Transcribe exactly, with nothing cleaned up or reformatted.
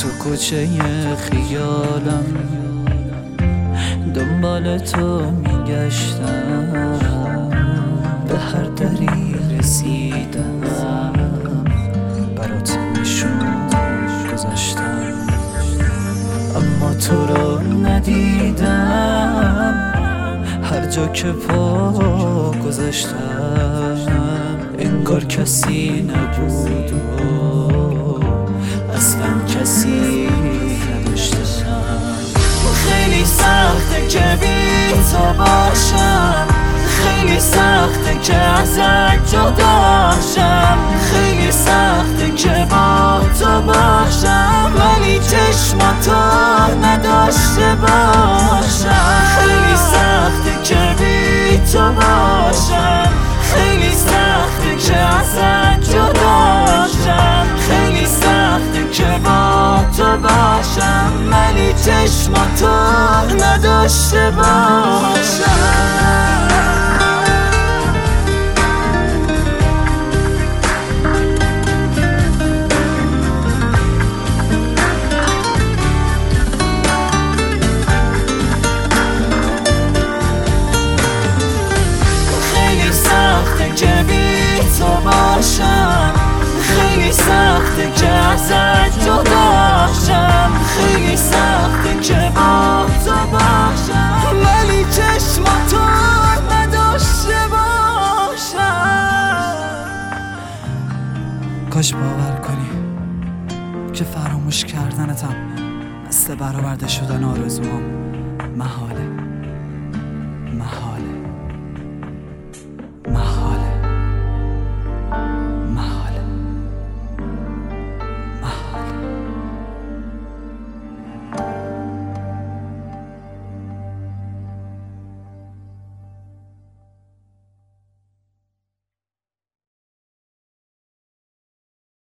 تو کوچه خیالم دنبال تو میگشتم، به هر دری رسیدم برات نشون گذاشتم، اما تو رو ندیدم. هر جا که پا گذاشتم انگار کسی نبود و اصلا کسی نداشتم. خیلی سخته که بی تو باشم، خیلی سخته که ازت جداشم، خیلی سخته که با تو باشم ولی چشماتو نداشته باشم. خیلی سخته که بی تو باشم، خیلی سخته که ازت جداشم، خیلی سخته که با تو باشم ولی چشماتو نداشته باشم. که بی تو باشم، خیلی سخته که ازت جداشم، خیلی سخته که با تو باشم ولی چشماتو نداشته باشم. کاش باور کنی که فراموش کردنتم مثل برآورده شدن آرزوام محاله محاله.